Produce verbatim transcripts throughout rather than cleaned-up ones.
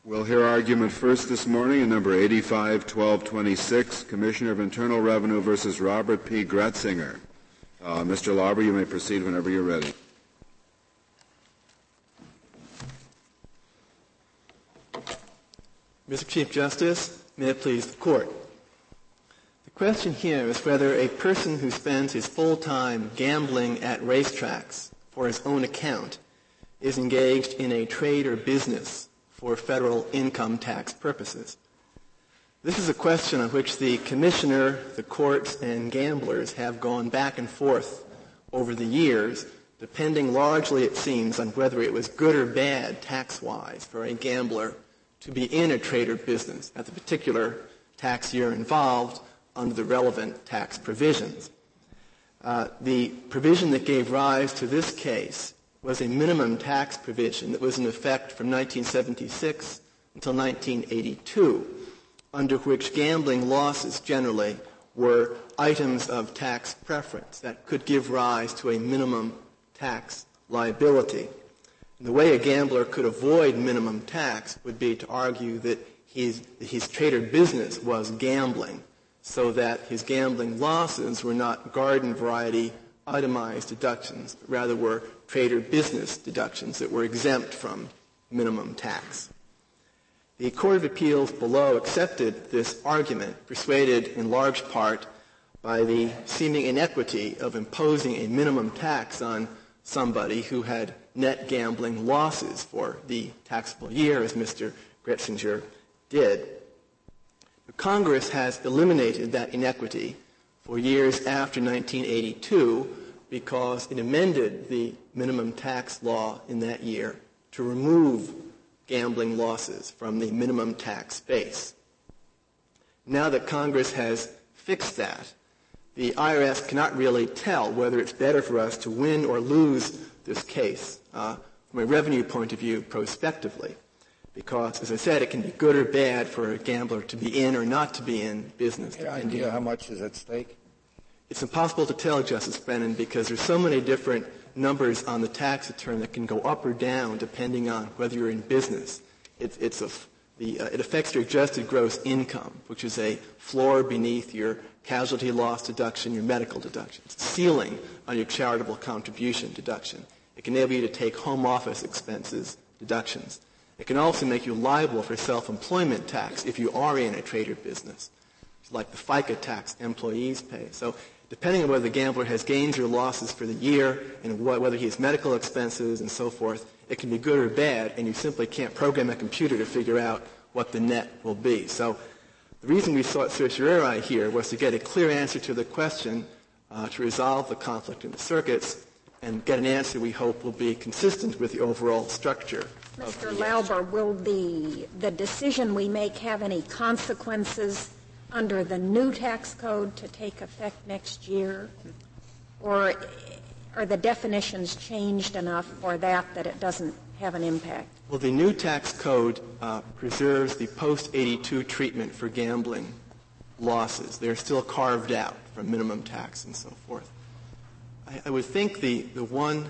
We'll hear argument first this morning in number eighty-five twelve twenty-six, Commissioner of Internal Revenue versus Robert P. Gretzinger. Uh, Mister Lauber, you may proceed whenever you're ready. Mister Chief Justice, may it please the Court. The question here is whether a person who spends his full time gambling at racetracks for his own account is engaged in a trade or business for federal income tax purposes. This is a question on which the Commissioner, the courts, and gamblers have gone back and forth over the years, depending largely, it seems, on whether it was good or bad tax-wise for a gambler to be in a trade or business at the particular tax year involved under the relevant tax provisions. Uh, the provision that gave rise to this case was a minimum tax provision that was in effect from nineteen seventy-six until nineteen eighty-two, under which gambling losses generally were items of tax preference that could give rise to a minimum tax liability. And the way a gambler could avoid minimum tax would be to argue that his, his trade or business was gambling, so that his gambling losses were not garden variety itemized deductions, but rather were trade or business deductions that were exempt from minimum tax. The Court of Appeals below accepted this argument, persuaded in large part by the seeming inequity of imposing a minimum tax on somebody who had net gambling losses for the taxable year, as Mister Gretzinger did. But Congress has eliminated that inequity for years after nineteen eighty-two because it amended the minimum tax law in that year to remove gambling losses from the minimum tax base. Now that Congress has fixed that, the I R S cannot really tell whether it's better for us to win or lose this case uh, from a revenue point of view prospectively, because, as I said, it can be good or bad for a gambler to be in or not to be in business. Any idea how much is at stake? It's impossible to tell, Justice Brennan, because there's so many different numbers on the tax return that can go up or down depending on whether you're in business. It, it's a, the, uh, it affects your adjusted gross income, which is a floor beneath your casualty loss deduction, your medical deduction. It's a ceiling on your charitable contribution deduction. It can enable you to take home office expenses deductions. It can also make you liable for self-employment tax if you are in a trade or business, like the FICA tax employees pay. So depending on whether the gambler has gains or losses for the year and what, whether he has medical expenses and so forth, it can be good or bad, and you simply can't program a computer to figure out what the net will be. So the reason we sought certiorari here was to get a clear answer to the question, uh, to resolve the conflict in the circuits, and get an answer we hope will be consistent with the overall structure. Mister Lauber, will the, the decision we make have any consequences under the new tax code to take effect next year? Or are the definitions changed enough for that that it doesn't have an impact? Well, the new tax code uh, preserves the post eighty-two treatment for gambling losses. They're still carved out from minimum tax and so forth. I, I would think the, the one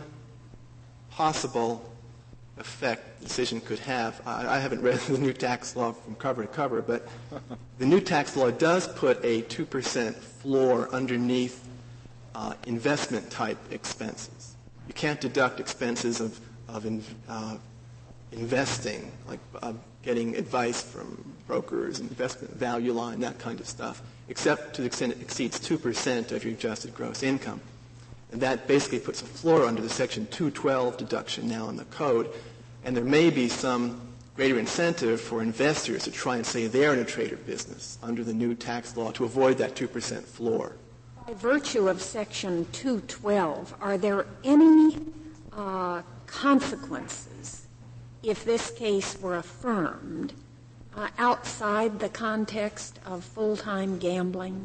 possible effect the decision could have, I, I haven't read the new tax law from cover to cover, but the new tax law does put a two percent floor underneath uh, investment-type expenses. You can't deduct expenses of, of in, uh, investing, like uh, getting advice from brokers, investment value line, that kind of stuff, except to the extent it exceeds two percent of your adjusted gross income. And that basically puts a floor under the Section two twelve deduction now in the code. And there may be some greater incentive for investors to try and say they're in a trade or business under the new tax law to avoid that two percent floor. By virtue of Section two twelve, are there any uh, consequences if this case were affirmed uh, outside the context of full-time gambling?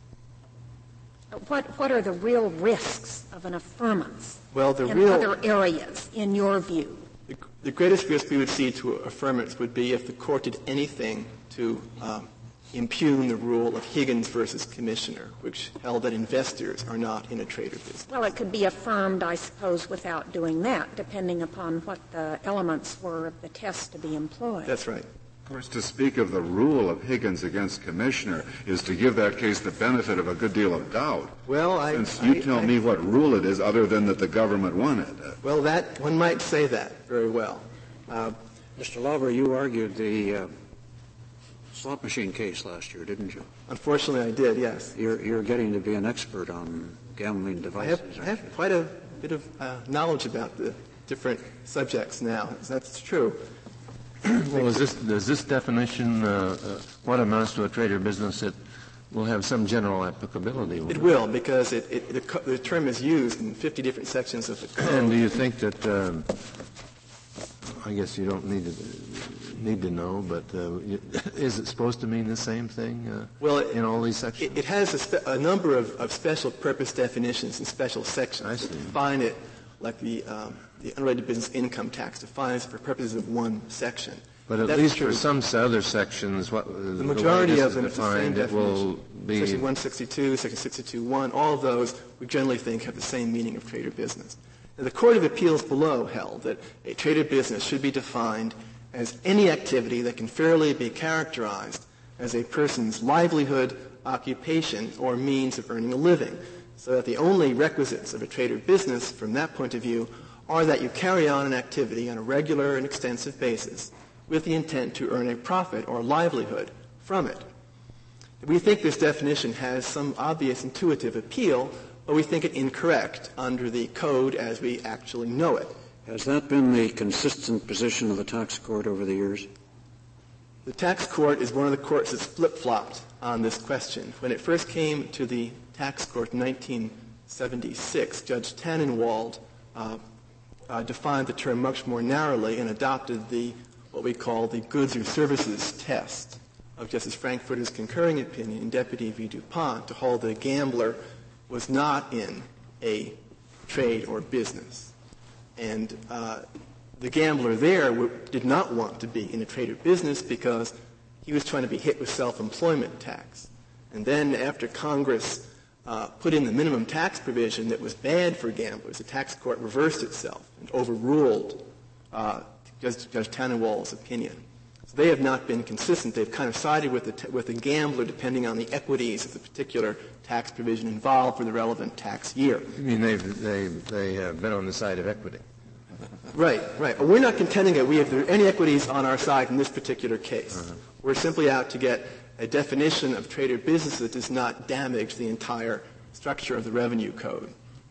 What what are the real risks of an affirmance well, the in real, other areas, in your view? The, the greatest risk we would see to affirmance would be if the court did anything to um, impugn the rule of Higgins versus Commissioner, which held that investors are not in a trade or business. Well, it could be affirmed, I suppose, without doing that, depending upon what the elements were of the test to be employed. That's right. Of course, to speak of the rule of Higgins against Commissioner is to give that case the benefit of a good deal of doubt. Well, I... Since you I, tell I, me what rule it is other than that the government won it. Well, that, one might say that very well. Uh, Mister Lauber, you argued the uh, slot machine case last year, didn't you? Unfortunately, I did, yes. You're, you're getting to be an expert on gambling I devices. have, I have quite a bit of uh, knowledge about the different subjects now. That's true. Well, is this, does this definition, uh, uh, what amounts to a trade or business, it will have some general applicability? It will, because it, it, the, co- the term is used in fifty different sections of the code. And do you think that, um, I guess you don't need to, need to know, but uh, is it supposed to mean the same thing uh, well, it, in all these sections? It, it has a, spe- a number of, of special purpose definitions and special sections I see. that define it, like the, um, the unrelated business income tax defines it for purposes of one section. But at That's least true. for some other sections, what the, The majority the way of this them is is the same defined, it will definition. be Section one sixty-two, Section sixty-two one, all of those we generally think have the same meaning of trade or business. Now, the Court of Appeals below held that a trade or business should be defined as any activity that can fairly be characterized as a person's livelihood, occupation, or means of earning a living, so that the only requisites of a trade or business from that point of view are that you carry on an activity on a regular and extensive basis with the intent to earn a profit or livelihood from it. We think this definition has some obvious intuitive appeal, but we think it incorrect under the code as we actually know it. Has that been the consistent position of the tax court over the years? The tax court is one of the courts that's flip-flopped on this question. When it first came to the tax court in nineteen seventy-six, Judge Tannenwald uh, uh, defined the term much more narrowly and adopted the what we call the goods or services test of Justice Frankfurter's concurring opinion in Deputy v. DuPont to hold that a gambler was not in a trade or business. And uh, the gambler there w- did not want to be in a trade or business because he was trying to be hit with self-employment tax. And then after Congress uh, put in the minimum tax provision that was bad for gamblers, the tax court reversed itself and overruled uh, Judge, Judge Tannenwald's opinion. So they have not been consistent. They've kind of sided with the, t- with the gambler depending on the equities of the particular tax provision involved for the relevant tax year. I mean, they've, they, they have been on the side of equity. Right, right. But we're not contending that we have there any equities on our side in this particular case. Uh-huh. We're simply out to get a definition of trade or business that does not damage the entire structure of the revenue code.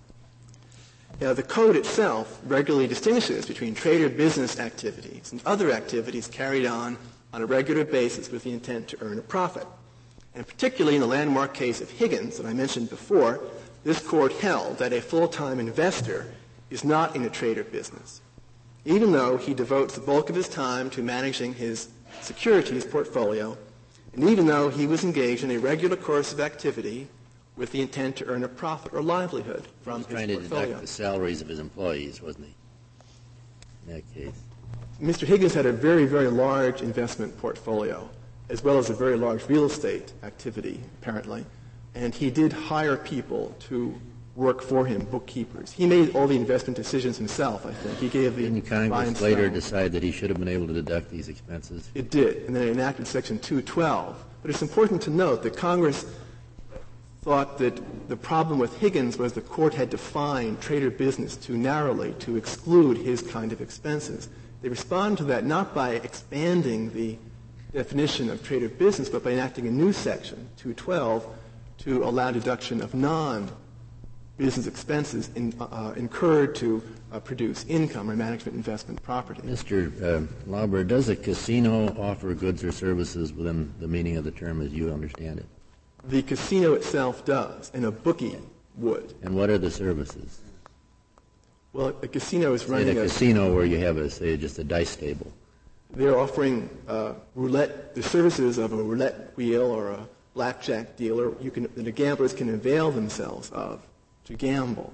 Now, the code itself regularly distinguishes between trade or business activities and other activities carried on on a regular basis with the intent to earn a profit. And particularly in the landmark case of Higgins that I mentioned before, this court held that a full-time investor is not in a trade or business, even though he devotes the bulk of his time to managing his securities portfolio, and even though he was engaged in a regular course of activity with the intent to earn a profit or livelihood from his portfolio. He was trying to deduct the salaries of his employees, wasn't he, in that case? Mister Higgins had a very, very large investment portfolio, as well as a very large real estate activity, apparently, and he did hire people to work for him, bookkeepers. He made all the investment decisions himself, I think. He gave the Didn't Congress later decide that he should have been able to deduct these expenses? It did, and then it enacted Section two twelve. But it's important to note that Congress thought that the problem with Higgins was the court had defined trade or business too narrowly to exclude his kind of expenses. They responded to that not by expanding the definition of trade or business, but by enacting a new section, two twelve, to allow deduction of non-business expenses in, uh, incurred to uh, produce income or management investment property. Mister Uh, Lauber, does a casino offer goods or services within the meaning of the term as you understand it? The casino itself does, and a bookie would. And what are the services? Well, a casino is running Say a a casino where you have, a, say, just a dice table. They're offering uh, roulette, the services of a roulette wheel or a blackjack dealer you can, that the gamblers can avail themselves of to gamble.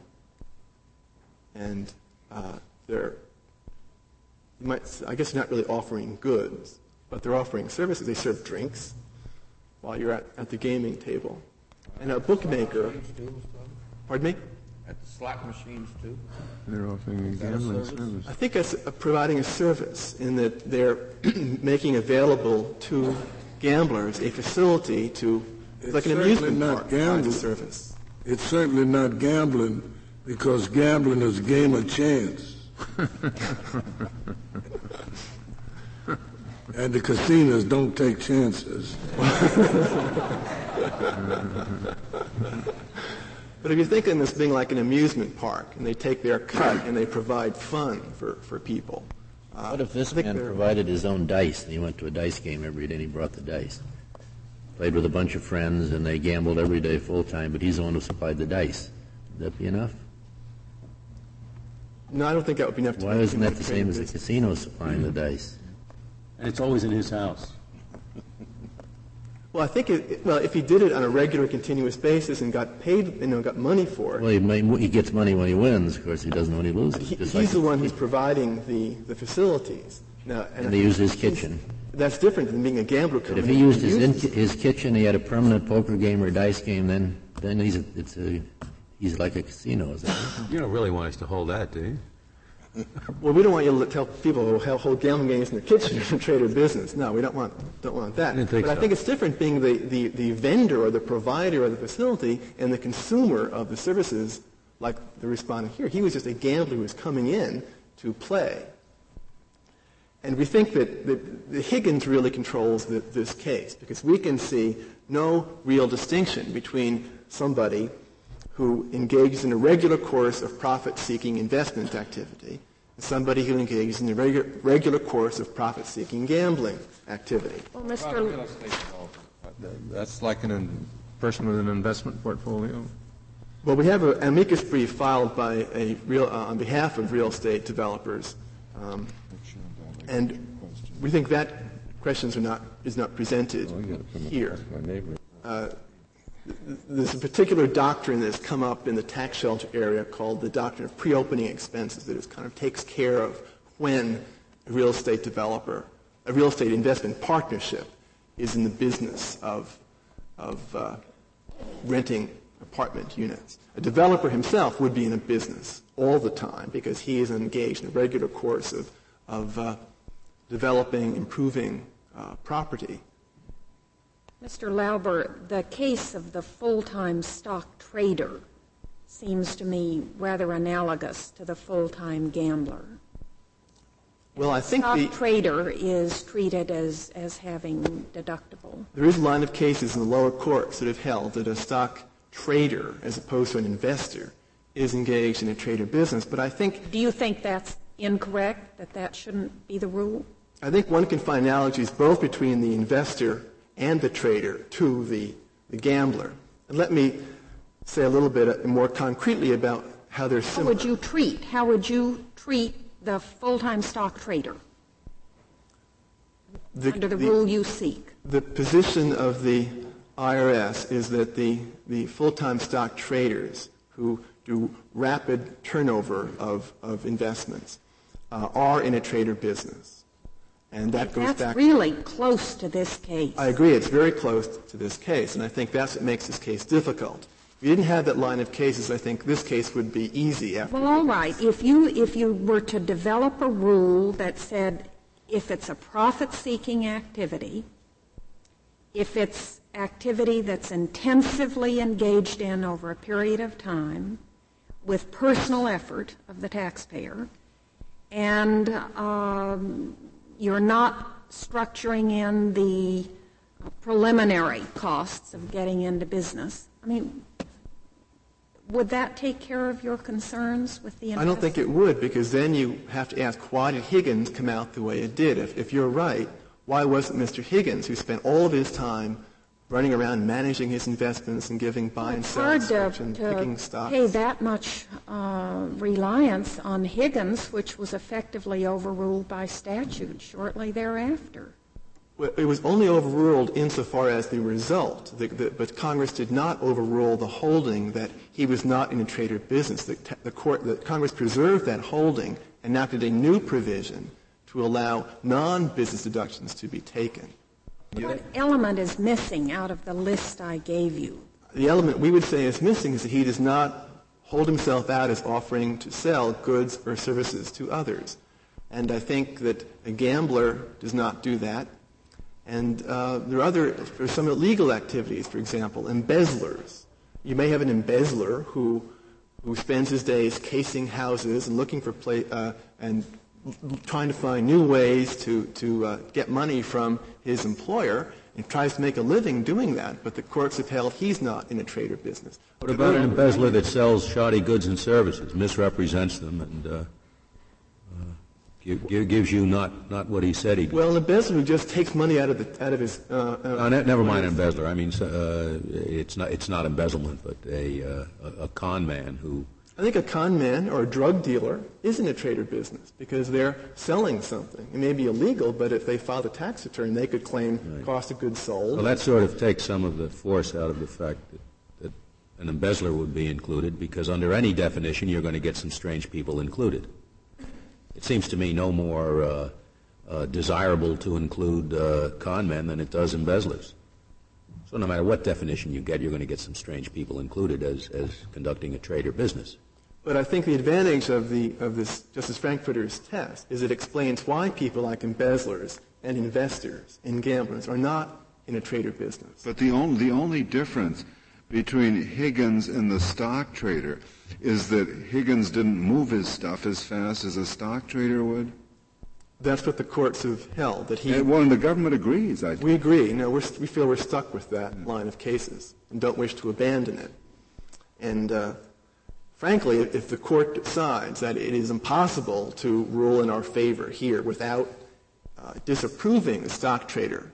And uh, they're, you might, I guess they're not really offering goods, but they're offering services. They serve drinks. while you're at, at the gaming table. And a bookmaker, pardon me? At the slot machines, too? They're offering a gambling service. I think it's uh, providing a service in that they're making available to gamblers a facility to, it's like an amusement park, provides a service. It's certainly not gambling, because gambling is a game of chance. And the casinos don't take chances. But if you think of this being like an amusement park, and they take their cut and they provide fun for, for people. Uh, what if this man provided his own dice and he went to a dice game every day and he brought the dice? Played with a bunch of friends and they gambled every day full time, but he's the one who supplied the dice. Would that be enough? No, I don't think that would be enough to Why isn't that the same as the casino supplying the dice? And it's always in his house. Well, I think it, well, if he did it on a regular, continuous basis and got paid, you know, got money for it. Well, he, may, he gets money when he wins. Of course, he doesn't when he loses. He, he's like the one who's providing the, the facilities. Now, and, and they use his kitchen. That's different than being a gambler. But if he used his in, his kitchen, he had a permanent poker game or dice game. Then then he's a, it's a he's like a casino. Is that right? You don't really want us to hold that, do you? Well, we don't want you to tell people who hold gambling games in their kitchen to trade or business. No, we don't want don't want that. I but so. I think it's different being the, the, the vendor or the provider of the facility and the consumer of the services, like the respondent here. He was just a gambler who was coming in to play. And we think that, that, that Higgins really controls the, this case, because we can see no real distinction between somebody who engages in a regular course of profit-seeking investment activity and somebody who engages in a regular, regular course of profit-seeking gambling activity. Well, Mister L- That's like an in, person with an investment portfolio? Well, we have an amicus brief filed by a real, uh, on behalf of real estate developers, um, and we think that questions are not is not presented here. Uh, There's a particular doctrine that's come up in the tax shelter area called the doctrine of pre-opening expenses that is kind of takes care of when a real estate developer, a real estate investment partnership is in the business of, of uh, renting apartment units. A developer himself would be in a business all the time because he is engaged in a regular course of, of uh, developing, improving uh, property. Mister Lauber, the case of the full-time stock trader seems to me rather analogous to the full-time gambler. Well, I think stock the trader is treated as, as having deductible. There is a line of cases in the lower courts that have held that a stock trader, as opposed to an investor, is engaged in a trader business. But I think... Do you think that's incorrect, that that shouldn't be the rule? I think one can find analogies both between the investor and the trader to the, the gambler. And let me say a little bit more concretely about how they're similar. How would you treat, how would you treat the full-time stock trader the, under the, the rule you seek? The position of the I R S is that the, the full-time stock traders who do rapid turnover of, of investments uh, are in a trader business. And that goes that's back. really close to this case. I agree. It's very close to this case, and I think that's what makes this case difficult. If you didn't have that line of cases, I think this case would be easy. After well, all right. If you if you were to develop a rule that said if it's a profit-seeking activity, if it's activity that's intensively engaged in over a period of time with personal effort of the taxpayer, and um, you're not structuring in the uh, preliminary costs of getting into business. I mean, would that take care of your concerns with the investment? I don't think it would, because then you have to ask, why did Higgins come out the way it did? If, if you're right, why wasn't Mister Higgins, who spent all of his time running around managing his investments and giving buy and sell instructions, picking stocks? It's hard to pay that much uh, reliance on Higgins, which was effectively overruled by statute shortly thereafter. Well, it was only overruled insofar as the result, the, the, but Congress did not overrule the holding that he was not in a trader business. The, the, court, the Congress preserved that holding and enacted a new provision to allow non-business deductions to be taken. What element is missing out of the list I gave you? The element we would say is missing is that he does not hold himself out as offering to sell goods or services to others. And I think that a gambler does not do that. And uh, there are other, there are some illegal activities, for example, embezzlers. You may have an embezzler who who spends his days casing houses and looking for play, uh, and trying to find new ways to to uh, get money from his employer, and tries to make a living doing that. But the courts have held he's not in a trade or business. What about an embezzler that sells shoddy goods and services, misrepresents them, and uh, uh, give, gives you not, not what he said he did? Well, an embezzler who just takes money out of the out of his. Uh, uh, no, ne- never mind embezzler. I mean, uh, it's not it's not embezzlement, but a, uh, a a con man who. I think a con man or a drug dealer is in a trade or business because they're selling something. It may be illegal, but if they filed a tax return, they could claim right. cost of goods sold. Well, that sort of takes some of the force out of the fact that, that an embezzler would be included, because under any definition, you're going to get some strange people included. It seems to me no more uh, uh, desirable to include uh, con men than it does embezzlers. So no matter what definition you get, you're going to get some strange people included as, as conducting a trade or business. But I think the advantage of the of this Justice Frankfurter's test is it explains why people like embezzlers and investors and gamblers are not in a trade or business. But the only the only difference between Higgins and the stock trader is that Higgins didn't move his stuff as fast as a stock trader would. That's what the courts have held. That he. And, well, and the government agrees. I we agree. No, we're, we feel we're stuck with that line of cases and don't wish to abandon it. And. Uh, Frankly, if the court decides that it is impossible to rule in our favor here without uh, disapproving the stock trader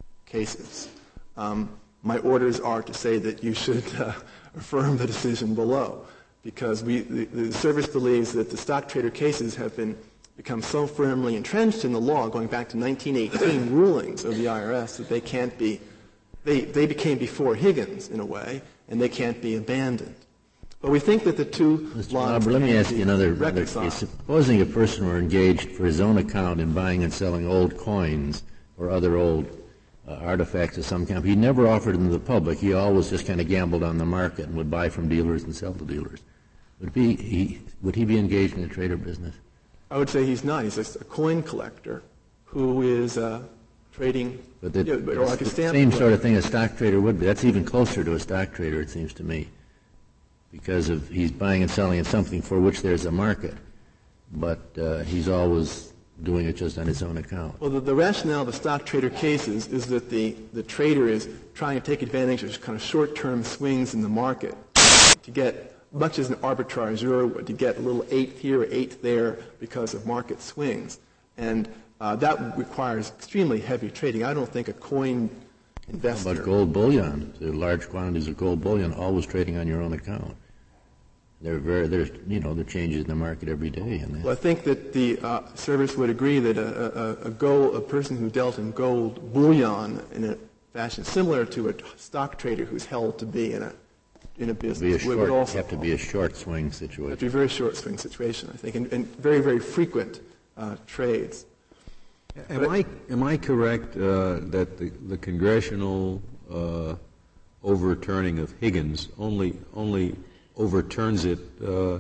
cases, um, my orders are to say that you should uh, affirm the decision below, because we, the, the service believes that the stock trader cases have been become so firmly entrenched in the law, going back to nineteen eighteen rulings of the I R S, that they can't be, they, they became before Higgins in a way, and they can't be abandoned. But we think that the two Mister laws Lauber, let me ask you another, another reconciled. case. Supposing a person were engaged for his own account in buying and selling old coins or other old uh, artifacts of some kind, he never offered them to the public. He always just kind of gambled on the market and would buy from dealers and sell to dealers. Would be he would he be engaged in a trade or business? I would say he's not. He's just a coin collector who is uh, trading. But the, you know, or like a stamp same collector. sort of thing a stock trader would be. That's even closer to a stock trader, it seems to me, because of he's buying and selling in something for which there's a market, but uh, he's always doing it just on his own account. Well, the, the rationale of the stock trader cases is that the, the trader is trying to take advantage of kind of short-term swings in the market to get, much as an arbitrageur would, to get a little eighth here or eighth there because of market swings. And uh, that requires extremely heavy trading. I don't think a coin investor... How about gold bullion? The large quantities of gold bullion always trading on your own account. They're very, there's, you know, the changes in the market every day. And well, I think that the uh, service would agree that a, a, a gold, a person who dealt in gold bullion in a fashion similar to a stock trader who's held to be in a in a business be a short, would also have to be a short swing have to situation. be a very short swing situation, I think, and, and very very frequent uh, trades. Am but I am I correct uh, that the, the congressional uh, overturning of Higgins only only overturns it uh,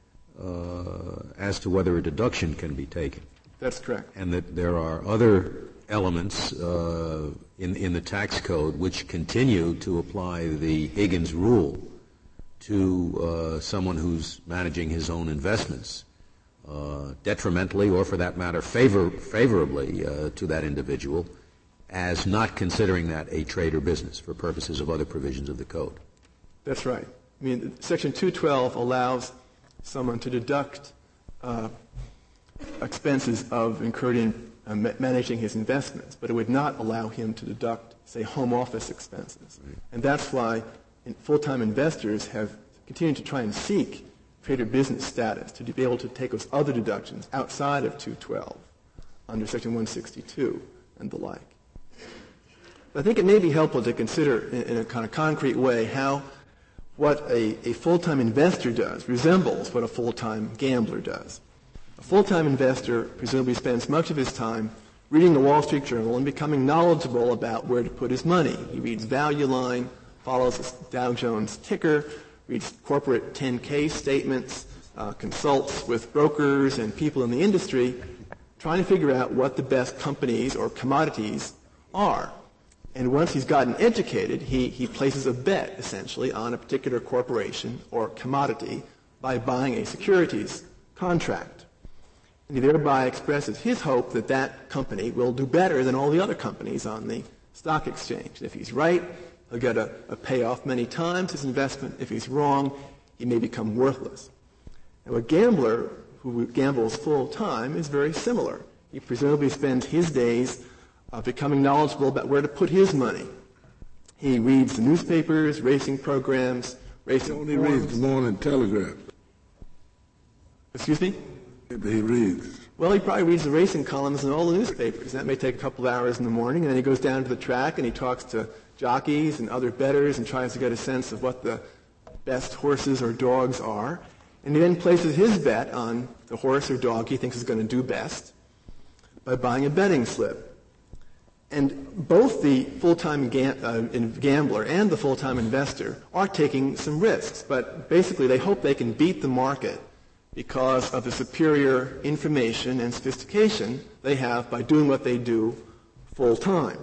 uh, as to whether a deduction can be taken? That's correct. And that there are other elements uh, in in the tax code which continue to apply the Higgins rule to uh, someone who's managing his own investments, uh, detrimentally or, for that matter, favor, favorably uh, to that individual, as not considering that a trade or business for purposes of other provisions of the code. That's right. I mean, Section two twelve allows someone to deduct uh, expenses of incurred in uh, ma- managing his investments, but it would not allow him to deduct, say, home office expenses. Right. And that's why in full-time investors have continued to try and seek trade or business status to be able to take those other deductions outside of two twelve under Section one sixty-two and the like. But I think it may be helpful to consider in, in a kind of concrete way how what a, a full-time investor does resembles what a full-time gambler does. A full-time investor presumably spends much of his time reading the Wall Street Journal and becoming knowledgeable about where to put his money. He reads Value Line, follows the Dow Jones ticker, reads corporate ten K statements, uh, consults with brokers and people in the industry, trying to figure out what the best companies or commodities are. And once he's gotten educated, he, he places a bet, essentially, on a particular corporation or commodity by buying a securities contract. And he thereby expresses his hope that that company will do better than all the other companies on the stock exchange. If he's right, he'll get a, a payoff many times his investment. If he's wrong, he may become worthless. Now, a gambler who gambles full time is very similar. He presumably spends his days uh, becoming knowledgeable about where to put his money. He reads the newspapers, racing programs, racing He only reads the Morning Telegraph. Excuse me? He reads. Well, he probably reads the racing columns in all the newspapers. That may take a couple of hours in the morning, and then he goes down to the track and he talks to jockeys and other bettors and tries to get a sense of what the best horses or dogs are. And he then places his bet on the horse or dog he thinks is going to do best by buying a betting slip. And both the full-time ga- uh, gambler and the full-time investor are taking some risks, but basically they hope they can beat the market because of the superior information and sophistication they have by doing what they do full-time.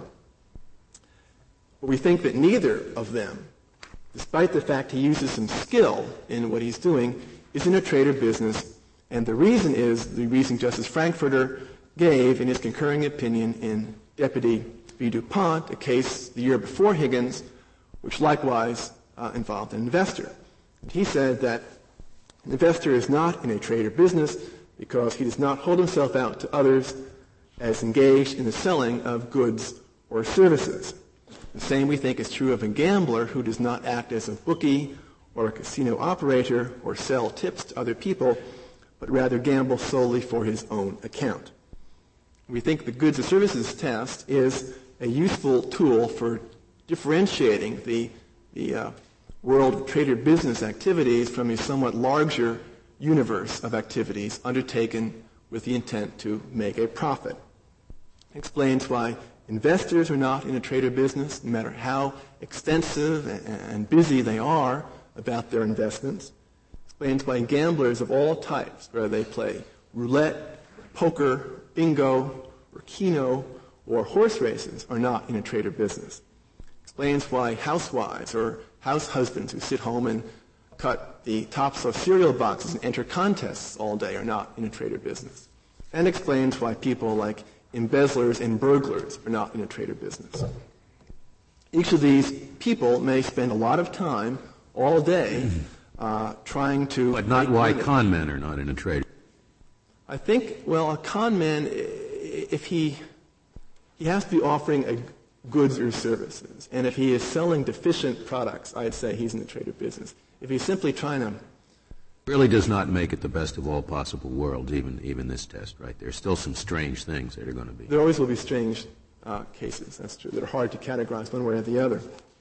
But we think that neither of them, despite the fact he uses some skill in what he's doing, is in a trader business, and the reason is the reason Justice Frankfurter gave in his concurring opinion in Deputy v. DuPont, a case the year before Higgins, which likewise uh, involved an investor. And he said that an investor is not in a trader business because he does not hold himself out to others as engaged in the selling of goods or services. The same, we think, is true of a gambler who does not act as a bookie or a casino operator or sell tips to other people, but rather gamble solely for his own account. We think the goods and services test is a useful tool for differentiating the, the uh, world of trader business activities from a somewhat larger universe of activities undertaken with the intent to make a profit. It explains why investors are not in a trader business, no matter how extensive and, and busy they are about their investments. It explains why gamblers of all types, whether they play roulette, poker, bingo, or keno, or horse races, are not in a trader business. It explains why housewives or house husbands who sit home and cut the tops of cereal boxes and enter contests all day are not in a trader business. And explains why people like embezzlers and burglars are not in a trader business. Each of these people may spend a lot of time all day uh, trying to... But not why con men are not in a trader. I think, well, a con man, if he he has to be offering a goods or services, and if he is selling deficient products, I'd say he's in the trader business. If he's simply trying to... Really does not make it the best of all possible worlds, even even this test, right? There's still some strange things that are going to be. There always will be strange uh, cases, that's true, that are hard to categorize one way or the other.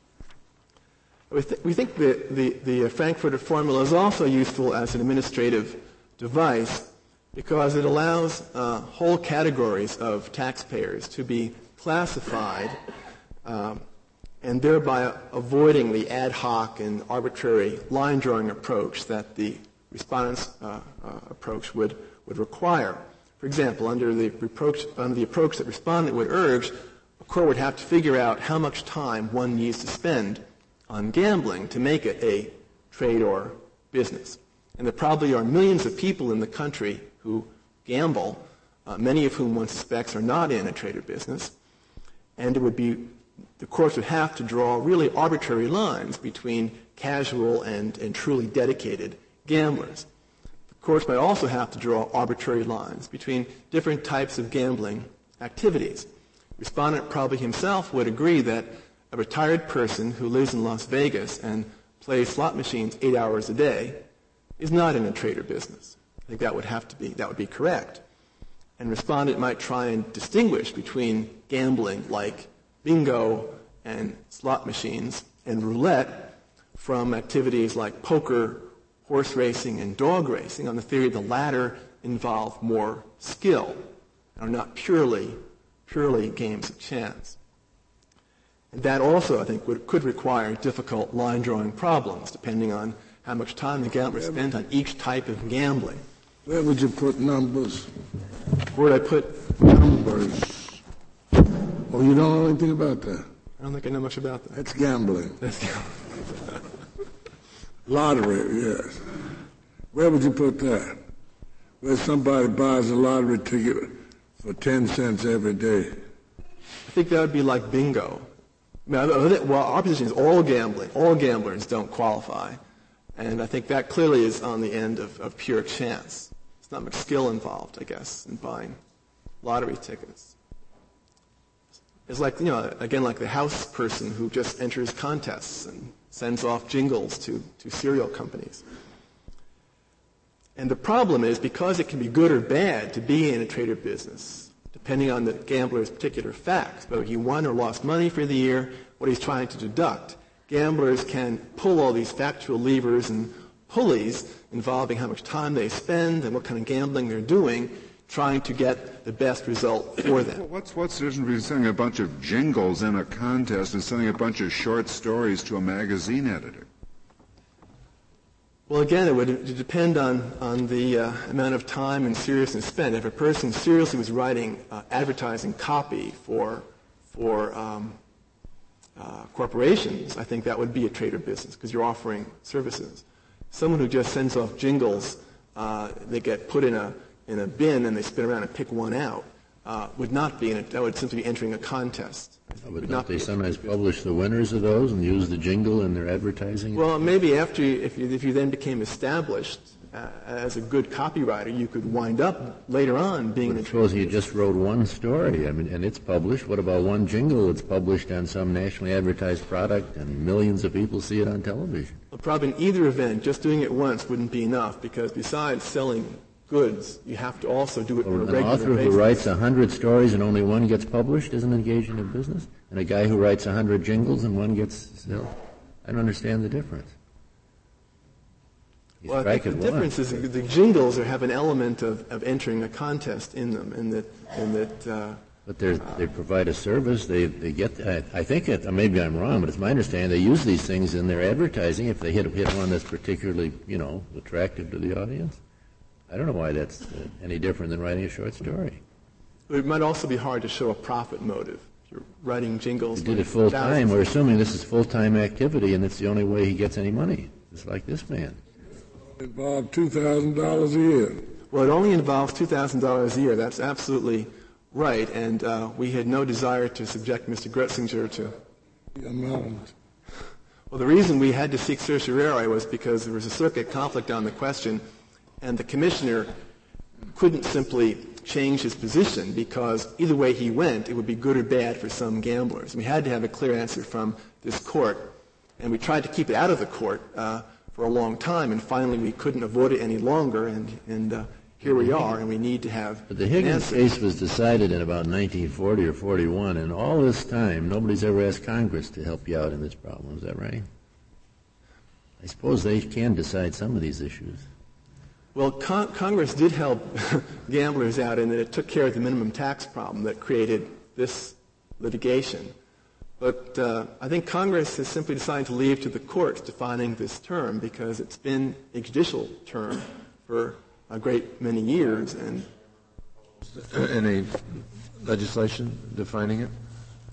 We, th- we think that the, the Frankfurter formula is also useful as an administrative device because it allows uh, whole categories of taxpayers to be classified um, and thereby avoiding the ad hoc and arbitrary line-drawing approach that the respondent's uh, uh, approach would, would require. For example, under the, reproach, under the approach that respondent would urge, a court would have to figure out how much time one needs to spend on gambling to make it a trade or business. And there probably are millions of people in the country who gamble, uh, many of whom one suspects are not in a trade or business, and it would be, the courts would have to draw really arbitrary lines between casual and, and truly dedicated gamblers. The courts might also have to draw arbitrary lines between different types of gambling activities. Respondent probably himself would agree that a retired person who lives in Las Vegas and plays slot machines eight hours a day is not in a trader business. I think that would have to be, that would be correct. And respondent might try and distinguish between gambling like bingo and slot machines and roulette from activities like poker, horse racing, and dog racing on the theory the latter involve more skill and are not purely purely games of chance. And that also, I think, would, could require difficult line-drawing problems, depending on how much time the gambler spent on each type of gambling. Where would you put numbers? Where would I put numbers? Oh, you don't know anything about that? I don't think I know much about that. That's gambling. That's gambling. Lottery, yes. Where would you put that? Where somebody buys a lottery ticket for ten cents every day? I think that would be like bingo. I mean, well, our position is all gambling. All gamblers don't qualify. And I think that clearly is on the end of, of pure chance. There's not much skill involved, I guess, in buying lottery tickets. It's like, you know, again, like the house person who just enters contests and sends off jingles to, to cereal companies. And the problem is, because it can be good or bad to be in a trader business, depending on the gambler's particular facts, whether he won or lost money for the year, what he's trying to deduct. Gamblers can pull all these factual levers and pulleys involving how much time they spend and what kind of gambling they're doing, trying to get the best result for them. What's, what's the difference between sending a bunch of jingles in a contest and sending a bunch of short stories to a magazine editor? Well, again, it would depend on, on the uh, amount of time and seriousness spent. If a person seriously was writing uh, advertising copy for, for um, uh, corporations, I think that would be a trader business because you're offering services. Someone who just sends off jingles, uh, they get put in a, in a bin and they spin around and pick one out, uh, would not be in it. That would simply be entering a contest. Oh, but don't they sometimes publish the winners of those and use the jingle in their advertising? Well, maybe after you, if you, if you then became established uh, as a good copywriter, you could wind up later on being. But suppose you just wrote one story, I mean, and it's published. What about one jingle that's published on some nationally advertised product and millions of people see it on television? Well, probably in either event, just doing it once wouldn't be enough because besides selling goods, you have to also do it on a regular basis. An author who writes a hundred stories and only one gets published isn't engaged in a business? And a guy who writes a hundred jingles and one gets, you know, I don't understand the difference. You well, I think the one. difference is the jingles are, have an element of, of entering a contest in them, and that, and that. Uh, but they they provide a service. They they get. I, I think it. Maybe I'm wrong, but it's my understanding they use these things in their advertising if they hit hit one that's particularly, you know, attractive to the audience. I don't know why that's uh, any different than writing a short story. It might also be hard to show a profit motive. If you're writing jingles. He did it full time. We're assuming this is full time activity, and it's the only way he gets any money. Just like this man. It involves two thousand dollars a year. Well, it only involves two thousand dollars a year. That's absolutely right, and uh, we had no desire to subject Mister Gretzinger to. The amount. Well, the reason we had to seek certiorari was because there was a circuit conflict on the question. And the commissioner couldn't simply change his position because either way he went, it would be good or bad for some gamblers. We had to have a clear answer from this court, and we tried to keep it out of the court uh, for a long time, and finally we couldn't avoid it any longer, and, and uh, here we are, and we need to have But the Higgins an case was decided in about nineteen forty or forty-one, and all this time nobody's ever asked Congress to help you out in this problem. Is that right? I suppose they can decide some of these issues. Well, con- Congress did help gamblers out in that it took care of the minimum tax problem that created this litigation. But uh, I think Congress has simply decided to leave to the courts defining this term because it's been a judicial term for a great many years. And any legislation defining it?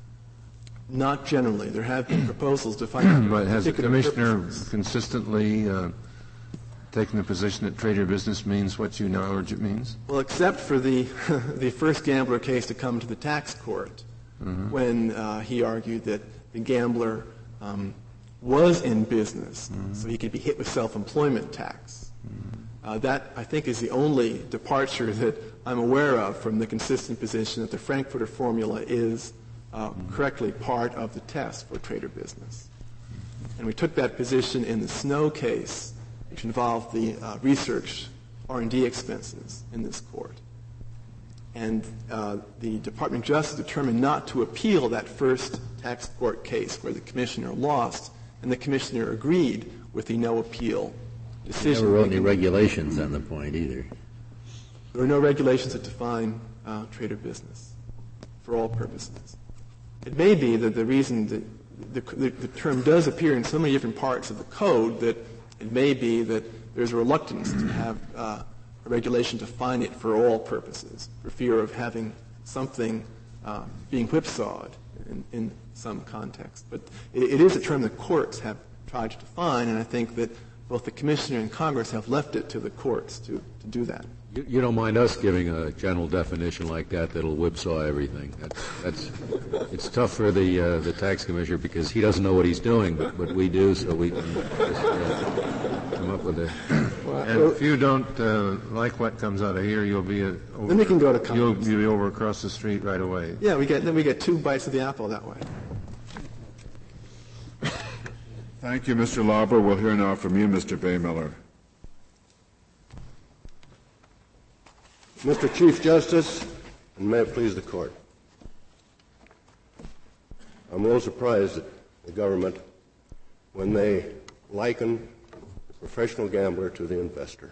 Not generally. There have been proposals defining. But has the commissioner purposes. consistently uh, taking the position that trader business means what you now urge it means? Well, except for the the first gambler case to come to the tax court, mm-hmm. when uh, he argued that the gambler um, was in business, mm-hmm. so he could be hit with self-employment tax. Mm-hmm. Uh, that, I think, is the only departure that I'm aware of from the consistent position that the Frankfurter formula is uh, mm-hmm. correctly part of the test for trader business. And we took that position in the Snow case, which involved the uh, research R and D expenses in this court. And uh, the Department of Justice determined not to appeal that first tax court case where the commissioner lost, and the commissioner agreed with the no appeal decision. Never wrote any regulations on the point either. There are no regulations that define uh, trader business. for all purposes. It may be that the reason that the, the, the term does appear in so many different parts of the code that it may be that there's a reluctance to have uh, a regulation to define it for all purposes, for fear of having something uh, being whipsawed in, in some context. But it, it is a term that courts have tried to define, and I think that both the Commissioner and Congress have left it to the courts to, to do that. You, you don't mind us giving a general definition like that that'll whipsaw everything. That's, that's it's tough for the uh, the tax commissioner because he doesn't know what he's doing, but, but we do, so we can just uh, come up with a. And if you don't uh, like what comes out of here, you'll be uh, over, then we can go to you'll Congress. be over across the street right away. Yeah, we get then we get two bites of the apple that way. Thank you, Mister Lauber. We'll hear now from you, Mister Baymiller. Mister Chief Justice, and may it please the Court, I'm a little surprised at the government when they liken the professional gambler to the investor.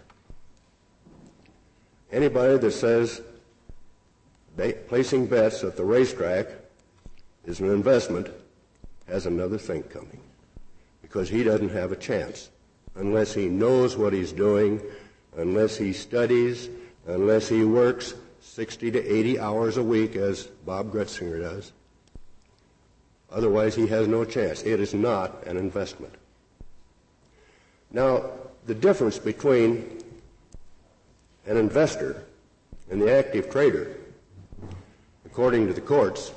Anybody that says ba- placing bets at the racetrack is an investment has another thing coming, because he doesn't have a chance unless he knows what he's doing, unless he studies, unless he works sixty to eighty hours a week, as Bob Gretzinger does. Otherwise, he has no chance. It is not an investment. Now, the difference between an investor and the active trader, according to the courts,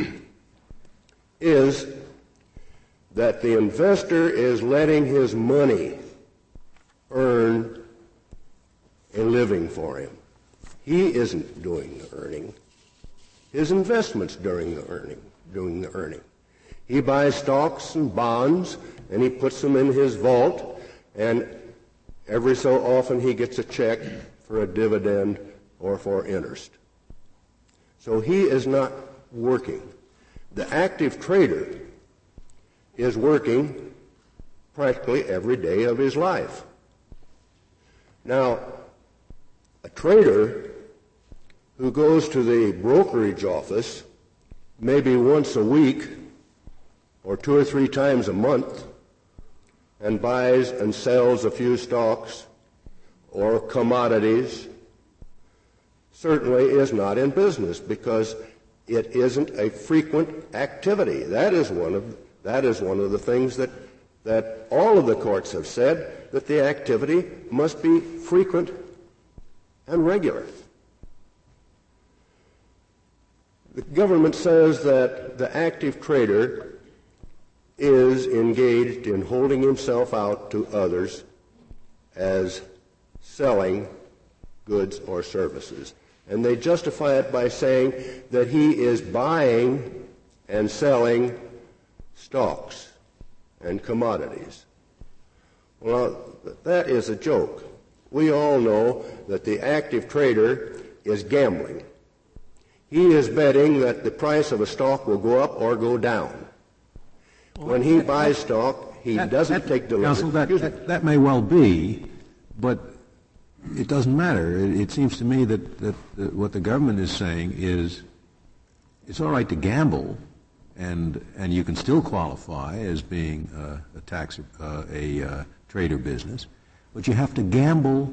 is that the investor is letting his money earn a living for him. He isn't doing the earning. His investment's doing the earning, doing the earning. He buys stocks and bonds, and he puts them in his vault, and every so often he gets a check for a dividend or for interest. So he is not working. The active trader is working practically every day of his life. Now, a trader who goes to the brokerage office maybe once a week or two or three times a month and buys and sells a few stocks or commodities certainly is not in business, because it isn't a frequent activity. That is one of that is one of the things that that all of the courts have said, that the activity must be frequent and regular. The government says that the active trader is engaged in holding himself out to others as selling goods or services. And they justify it by saying that he is buying and selling stocks and commodities. Well, that is a joke. We all know that the active trader is gambling. He is betting that the price of a stock will go up or go down. When he buys stock, he that, doesn't that, take delivery. Counsel, that, that, that may well be, but it doesn't matter. It, it seems to me that, that, that what the government is saying is it's all right to gamble, and and you can still qualify as being uh, a tax uh, a uh, trader business, but you have to gamble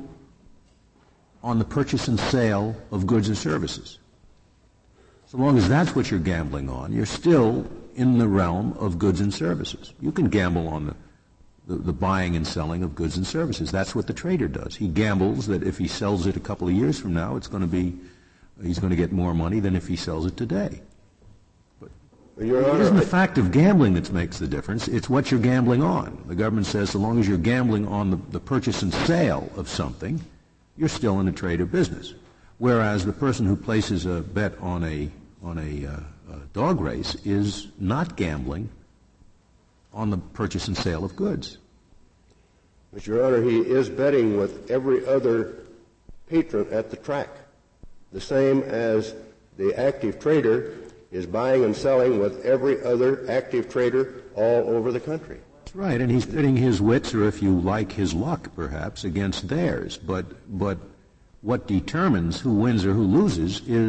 on the purchase and sale of goods and services. So long as that's what you're gambling on, you're still in the realm of goods and services. You can gamble on the, the, the buying and selling of goods and services. That's what the trader does. He gambles that if he sells it a couple of years from now, it's going to be, he's going to get more money than if he sells it today. But Your it Honor, isn't the fact of gambling that makes the difference. It's what you're gambling on. The government says so long as you're gambling on the, the purchase and sale of something, you're still in a trader business. Whereas the person who places a bet on a on a, uh, a dog race is not gambling on the purchase and sale of goods. But, Your Honor, he is betting with every other patron at the track, the same as the active trader is buying and selling with every other active trader all over the country. That's right, and he's pitting his wits, or if you like, his luck, perhaps, against theirs. But but what determines who wins or who loses is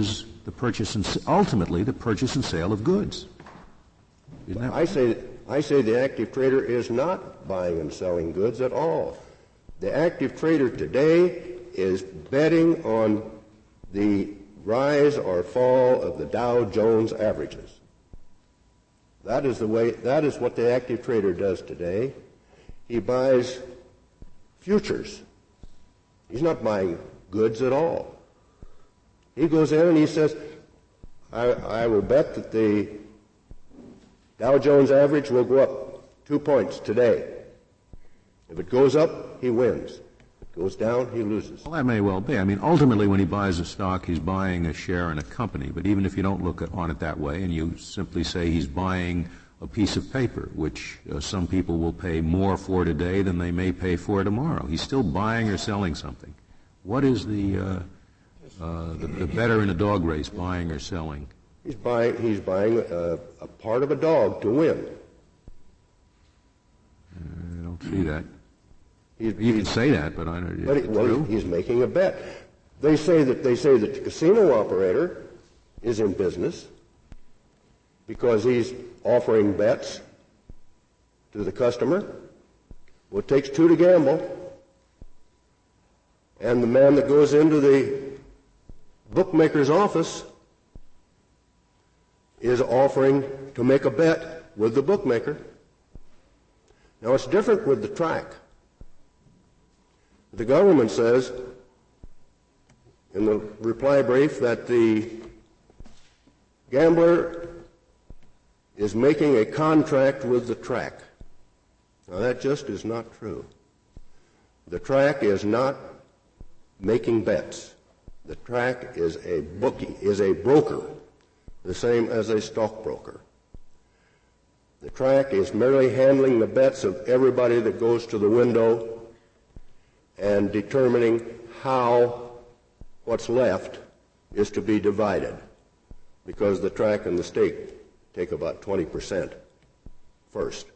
the purchase and ultimately the purchase and sale of goods. Isn't that I say I say the active trader is not buying and selling goods at all. The active trader today is betting on the rise or fall of the Dow Jones averages. That is the way, that is what the active trader does today. He buys futures. He's not buying goods at all. He goes in and he says, I, I will bet that the Dow Jones average will go up two points today. If it goes up, he wins. If it goes down, he loses. Well, that may well be. I mean, ultimately, when he buys a stock, he's buying a share in a company. But even if you don't look at, on it that way and you simply say he's buying a piece of paper, which uh, some people will pay more for today than they may pay for tomorrow, he's still buying or selling something. What is the, uh, uh, the, the better in a dog race, buying or selling? He's buying, he's buying a, a part of a dog to win. Uh, I don't see that. He's, you can say that, but I don't. But it, well, he's making a bet. They say that they say that the casino operator is in business because he's offering bets to the customer. Well, it takes two to gamble, and the man that goes into the bookmaker's office is offering to make a bet with the bookmaker. Now, it's different with the track. The government says in the reply brief that the gambler is making a contract with the track. Now, that just is not true. The track is not making bets. The track is a bookie, is a broker, the same as a stockbroker. The track is merely handling the bets of everybody that goes to the window and determining how what's left is to be divided, because the track and the stake take about twenty percent first.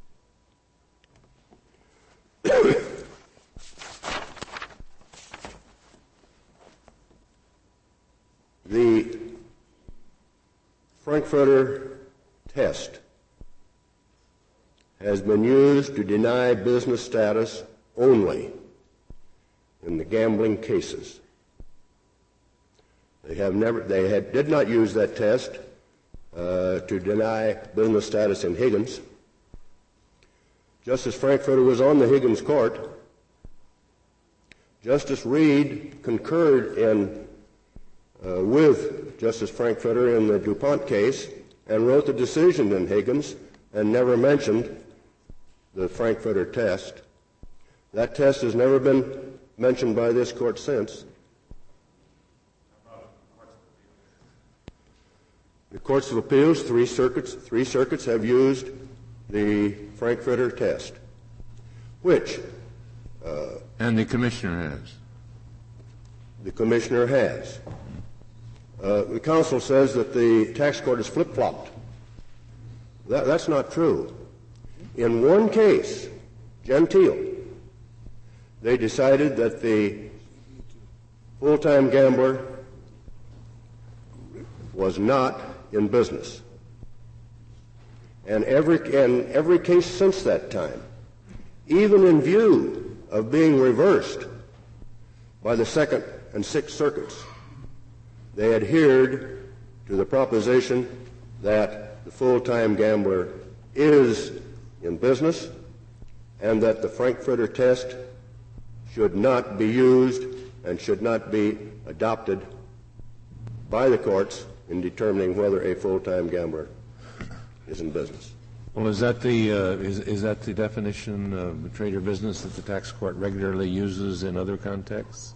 The Frankfurter test has been used to deny business status only in the gambling cases. They have never, they had, did not use that test uh, to deny business status in Higgins. Justice Frankfurter was on the Higgins court. Justice Reed concurred in uh, with Justice Frankfurter in the DuPont case and wrote the decision in Higgins and never mentioned the Frankfurter test. That test has never been mentioned by this court since. The courts of appeals, three circuits, three circuits have used the Frankfurter test, which uh, and the commissioner has. The commissioner has. Uh, the counsel says that the tax court is flip-flopped. That, that's not true. In one case, Gentile, they decided that the full-time gambler was not in business. And every, and every case since that time, even in view of being reversed by the Second and Sixth Circuits, they adhered to the proposition that the full-time gambler is in business and that the Frankfurter test should not be used and should not be adopted by the courts in determining whether a full-time gambler is in business. Well, is that the uh, is is that the definition of trader business that the tax court regularly uses in other contexts?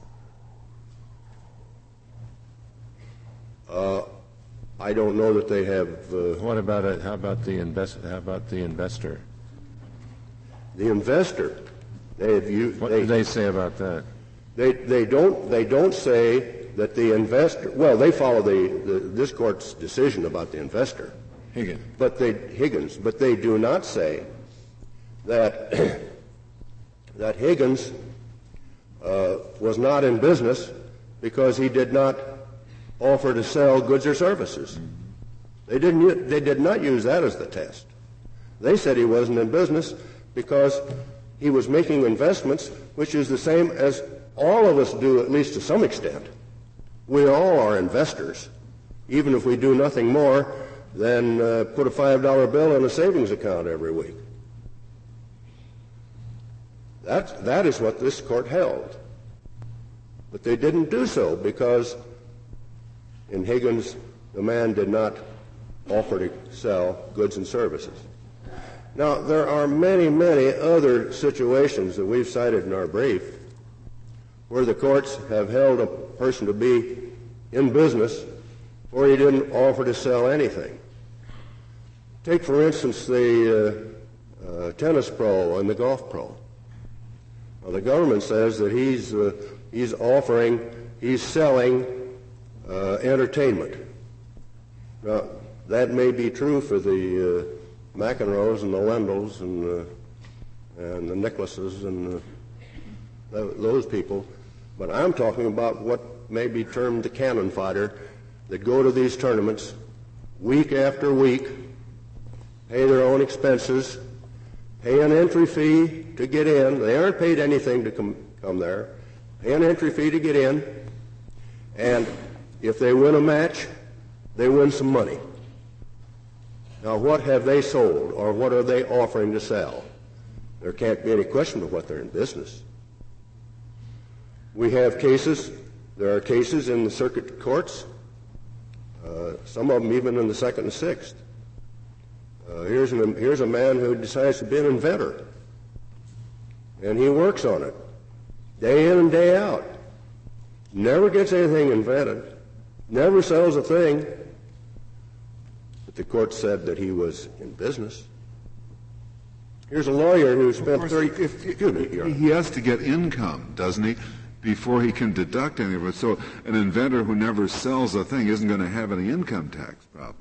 Uh, I don't know that they have. Uh, what about it? How about the invest? How about the investor? The investor. They have used. What they, do they say about that? They they don't they don't say that the investor. Well, they follow the, the this court's decision about the investor. Higgins. But they Higgins. But they do not say that that Higgins uh, was not in business because he did not offer to sell goods or services. They didn't. They did not use that as the test. They said he wasn't in business because he was making investments, which is the same as all of us do, at least to some extent. We all are investors, even if we do nothing more than uh, put a five dollar bill in a savings account every week. That, that is what this court held. But they didn't do so because in Higgins, the man did not offer to sell goods and services. Now, there are many, many other situations that we've cited in our brief where the courts have held a person to be in business or he didn't offer to sell anything. Take, for instance, the uh, uh, tennis pro and the golf pro. Well, the government says that he's, uh, he's offering, he's selling uh, entertainment. Now, that may be true for the uh, McEnroes and the Lendells and, uh, and the Nicholases and uh, th- those people, but I'm talking about what may be termed the cannon fodder that go to these tournaments week after week, pay their own expenses, pay an entry fee to get in. They aren't paid anything to come, come there. Pay an entry fee to get in, and if they win a match, they win some money. Now, what have they sold, or what are they offering to sell? There can't be any question of what they're in business. We have cases, there are cases in the circuit courts, uh, some of them even in the second and sixth. Uh, here's, an, here's a man who decides to be an inventor, and he works on it day in and day out. Never gets anything invented, never sells a thing, but the court said that he was in business. Here's a lawyer who spent thirty. If, excuse me, he has to get income, doesn't he, before he can deduct any of it. So an inventor who never sells a thing isn't going to have any income tax problems.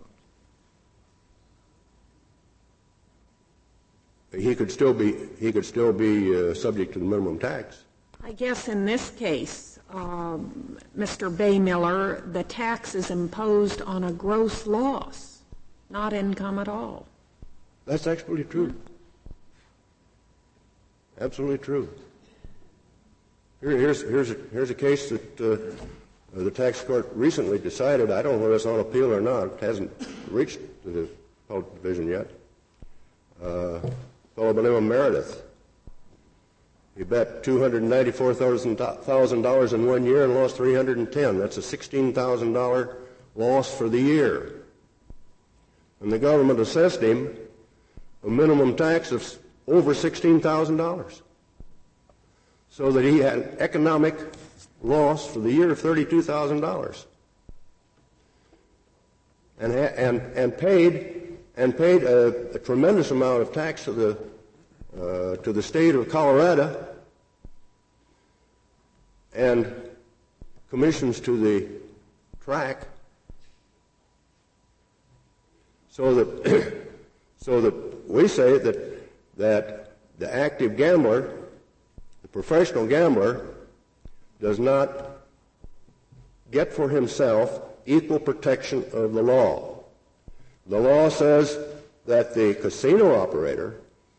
He could still be he could still be uh, subject to the minimum tax. I guess in this case, um, Mister Baymiller, the tax is imposed on a gross loss, not income at all. That's absolutely true. Absolutely true. Here, here's, here's, a, here's a case that uh, the tax court recently decided. I don't know whether it's on appeal or not. It hasn't reached the appellate division yet. Uh, a fellow by the name of Meredith. He bet two hundred ninety-four thousand dollars in one year and lost three hundred ten dollars. That's a sixteen thousand dollars loss for the year. And the government assessed him a minimum tax of over sixteen thousand dollars. So that he had an economic loss for the year of thirty-two thousand dollars. And, and, and paid, and paid a, a tremendous amount of tax to the, uh, to the state of Colorado and commissions to the track, so that, so that we say that, that the active gambler, the professional gambler, does not get for himself equal protection of the law. The law says that the casino operator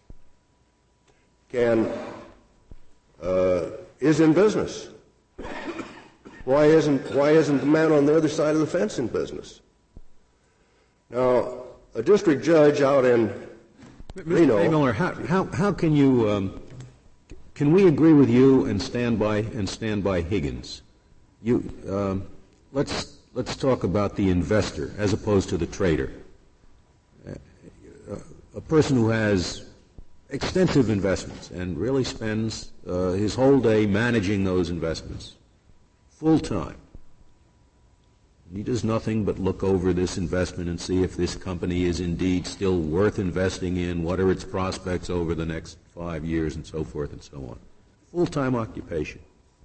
can uh, is in business. Why isn't why isn't the man on the other side of the fence in business? Now, a district judge out in Reno. Mister Miller, how, how how can you um, can we agree with you and stand by and stand by Higgins? You um, let's let's talk about the investor as opposed to the trader. Uh, a person who has extensive investments and really spends uh, his whole day managing those investments full time. He does nothing but look over this investment and see if this company is indeed still worth investing in, what are its prospects over the next five years, and so forth and so on. Full-time occupation.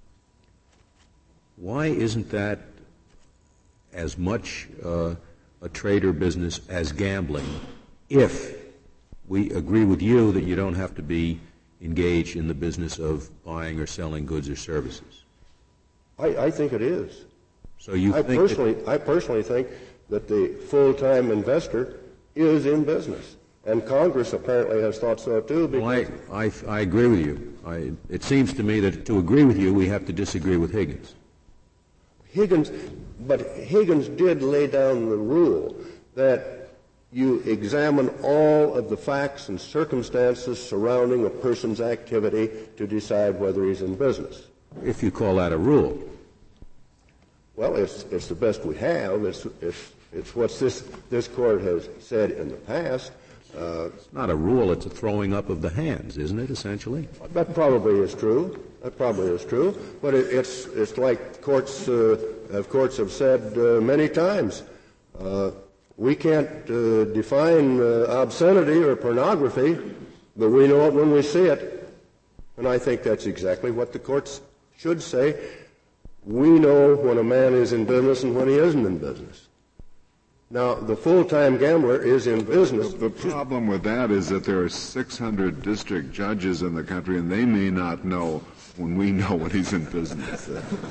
Why isn't that as much uh, a trader business as gambling if we agree with you that you don't have to be engaged in the business of buying or selling goods or services? I, I think it is. So you I think personally, that, I personally think that the full-time investor is in business. And Congress apparently has thought so too. Well, I, I, I agree with you. I, it seems to me that to agree with you, we have to disagree with Higgins. Higgins, but Higgins did lay down the rule that you examine all of the facts and circumstances surrounding a person's activity to decide whether he's in business. If you call that a rule. Well, it's, it's the best we have. It's, it's, it's what this, this court has said in the past. Uh, it's not a rule, it's a throwing up of the hands, isn't it, essentially? That probably is true. That probably is true. But it, it's, it's like courts, uh, have courts have said uh, many times. Uh, we can't uh, define uh, obscenity or pornography, but we know it when we see it. And I think that's exactly what the courts should say. We know when a man is in business and when he isn't in business. Now, the full-time gambler is in business. The, the problem with that is that there are six hundred district judges in the country, and they may not know when we know when he's in business.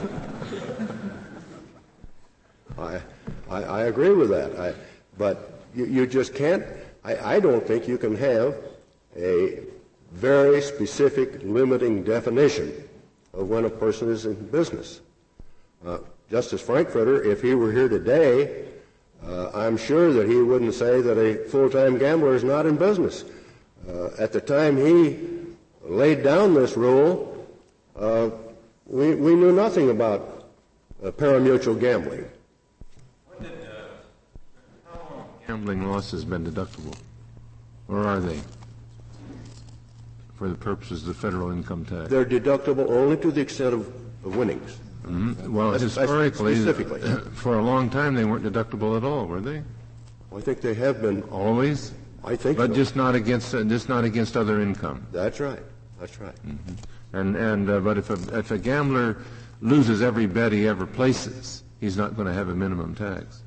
I, I, I agree with that. I, but you, you just can't, I, I don't think you can have a very specific limiting definition of when a person is in business. Uh, Justice Frankfurter, if he were here today, Uh, I'm sure that he wouldn't say that a full-time gambler is not in business. Uh, at the time he laid down this rule, uh, we, we knew nothing about uh, parimutuel gambling. When did, uh, how long have gambling losses been deductible? Or are they? For the purposes of the federal income tax? They're deductible only to the extent of, of winnings. Mm-hmm. Well, That's, historically, that's specifically. for a long time, they weren't deductible at all, were they? I think they have been. Always? I think But so. just not against, uh, just not against other income. That's right. That's right. Mm-hmm. And, and, uh, but if a, if a gambler loses every bet he ever places, he's not going to have a minimum tax.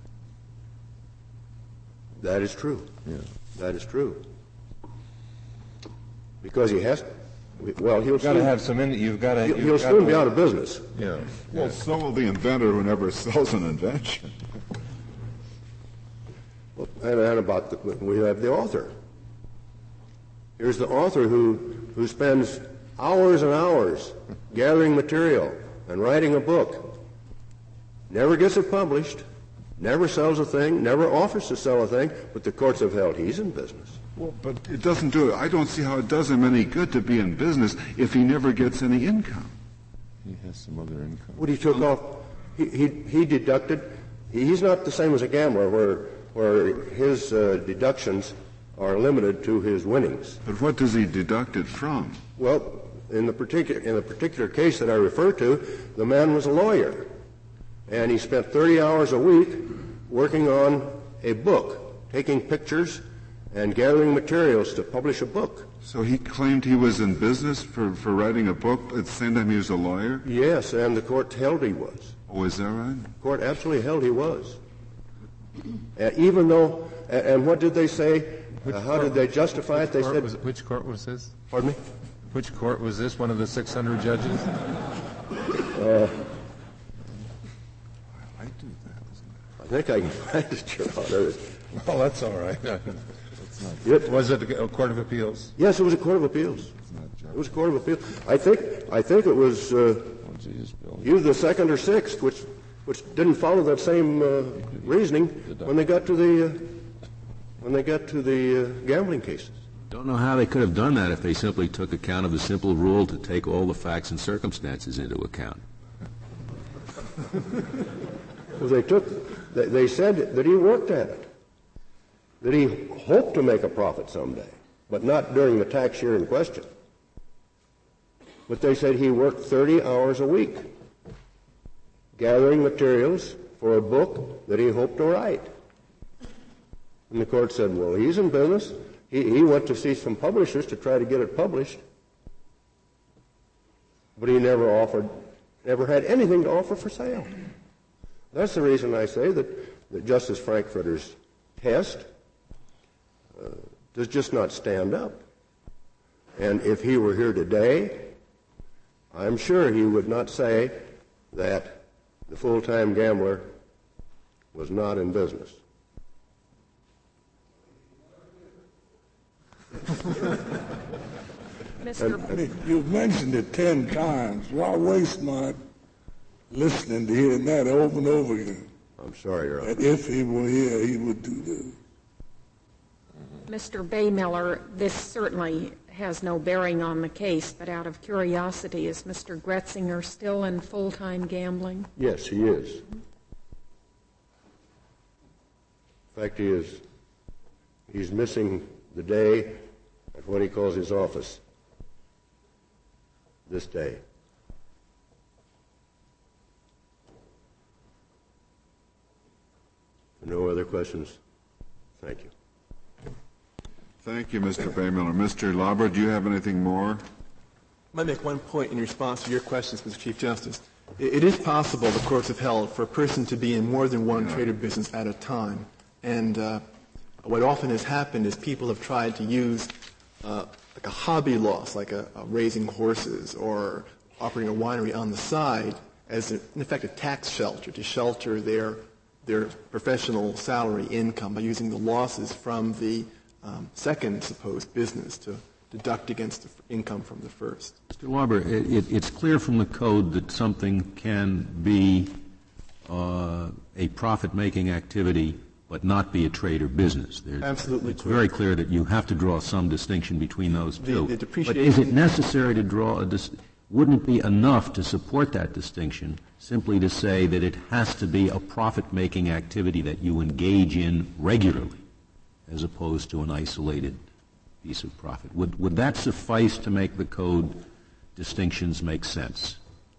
That is true. Yeah. That is true. Because he has, well, he'll You've got to soon, have some, in, you've got to, he'll, you've he'll got soon to, be out of business. Yeah. Well, yeah. so will the inventor who never sells an invention. And, and about the, we have the author. Here's the author who, who spends hours and hours gathering material and writing a book, never gets it published, never sells a thing, never offers to sell a thing, but the courts have held he's in business. Well, but it doesn't do it. I don't see how it does him any good to be in business if he never gets any income. He has some other income. What he took off, he, he, he deducted, he's not the same as a gambler where, where his uh, deductions are limited to his winnings. But what does he deduct it from? Well, in the particular, in the particular case that I refer to, the man was a lawyer, and he spent thirty hours a week working on a book, taking pictures and gathering materials to publish a book. So he claimed he was in business for, for writing a book, but at the same time he was a lawyer? Yes, and the court held he was. Oh, is that right? The court absolutely held he was. Uh, even though, and, and what did they say? Uh, how did they justify it? They said, was, which court was this? Pardon me? Which court was this? One of the six hundred judges? Uh, I do that, isn't it? I think I can find it, Your Honor. Well, that's all right. It, was it a court of appeals? yes, it was a court of appeals. It was a court of appeals. I think, I think it was uh, either the second or sixth, which, which didn't follow that same uh, reasoning when they got to the, uh, when they got to the uh, gambling cases. Don't know how they could have done that if they simply took account of the simple rule to take all the facts and circumstances into account. Well, they took, they, they said that he worked at it, that he hoped to make a profit someday, but not during the tax year in question. But they said he worked thirty hours a week gathering materials for a book that he hoped to write. And the court said, well, he's in business. He, he went to see some publishers to try to get it published, but he never offered, never had anything to offer for sale. That's the reason I say that, that Justice Frankfurter's test uh, does just not stand up. And if he were here today, I'm sure he would not say that the full-time gambler was not in business. Mister And you've mentioned it ten times. Why waste my listening to hearing that over and over again? I'm sorry, Your Honor. That if he were here, he would do this. Mister Baymiller, this certainly has no bearing on the case, but out of curiosity, is Mister Gretzinger still in full-time gambling? Yes, he is. In fact, he is. He's missing the day at what he calls his office this day. No other questions? Thank you. Thank you, Mister Baymiller. Mister Lauber, do you have anything more? I might make one point in response to your questions, Mister Chief Justice. It, it is possible, the courts have held, for a person to be in more than one trade or business at a time. And uh, what often has happened is people have tried to use uh, like a hobby loss, like a, a raising horses or operating a winery on the side as, a, in effect, a tax shelter to shelter their their professional salary income by using the losses from the um, second supposed business to deduct against the f- income from the first. Mister Lauber, it, it, it's clear from the code that something can be uh, a profit-making activity but not be a trade or business. There's, Absolutely It's clear. very clear that you have to draw some distinction between those The- two. the depreciation- But is it necessary to draw a dis- wouldn't it be enough to support that distinction simply to say that it has to be a profit-making activity that you engage in regularly as opposed to an isolated piece of profit? Would, would that suffice to make the code distinctions make sense?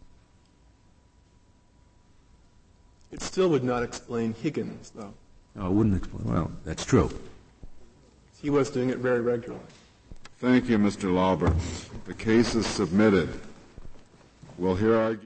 It still would not explain Higgins, though. No, it wouldn't explain. Well, that's true. He was doing it very regularly. Thank you, Mister Lauber. The case is submitted. We'll hear arguments.